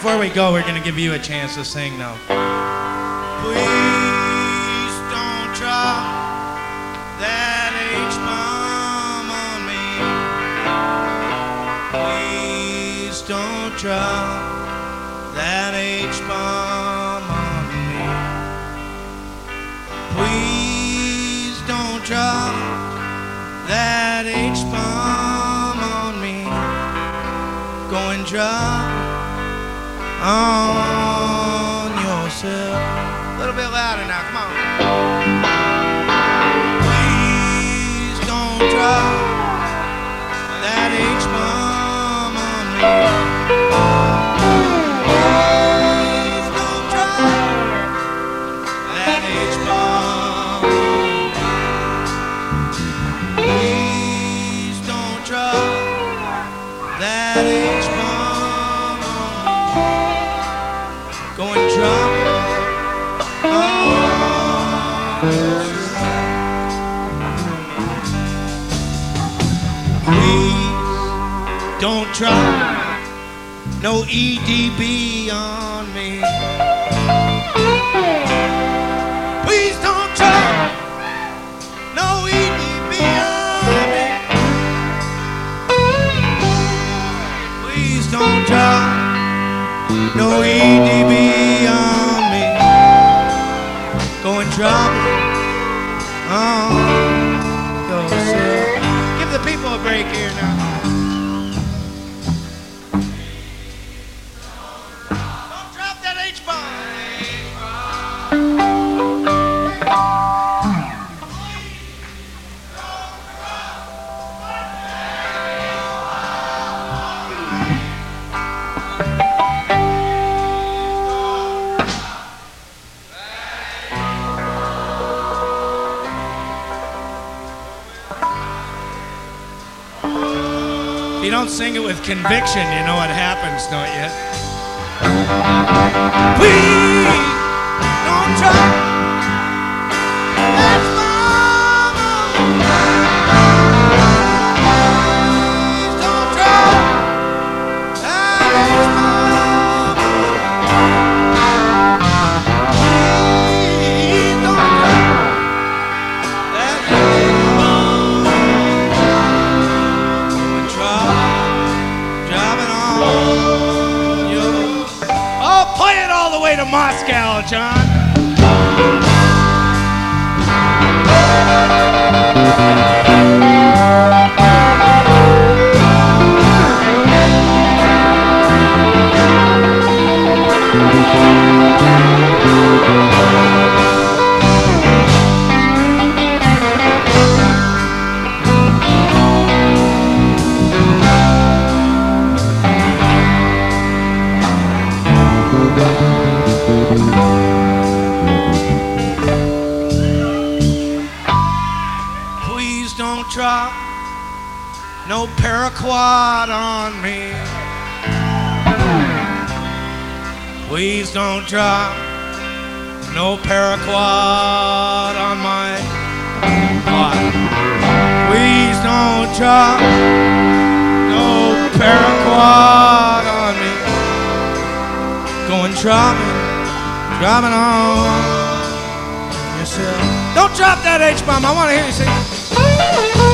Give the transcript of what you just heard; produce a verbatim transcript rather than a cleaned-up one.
Before we go, we're going to give you a chance to sing now. Please don't drop that H-bomb on me. Please don't drop that H-bomb on me. Please don't drop that H-bomb on me. Go and drop on yourself. A little bit louder now, come on. Please don't drop that H-bomb on me. Please don't drop that H-bomb on me. Please don't drop that H-bomb. Go and drop on Please don't drop no E D B on me. Please don't drop no E D B on me. Please don't drop no E D B on me. Go and drop it on yourself. Give the people a break here now. Don't drop that H-bomb. You don't sing it with conviction, you know what happens, don't you? Please don't drop that bomb on me. Please don't drop that bomb. Please don't drop that bomb. Play it all the way to Moscow, John. Please don't drop no paraquat on me. Please don't drop no paraquat on my quad. Please don't drop no paraquat on me. Go and drop it, drop it on yourself. Don't drop that H-bomb. I want to hear you sing.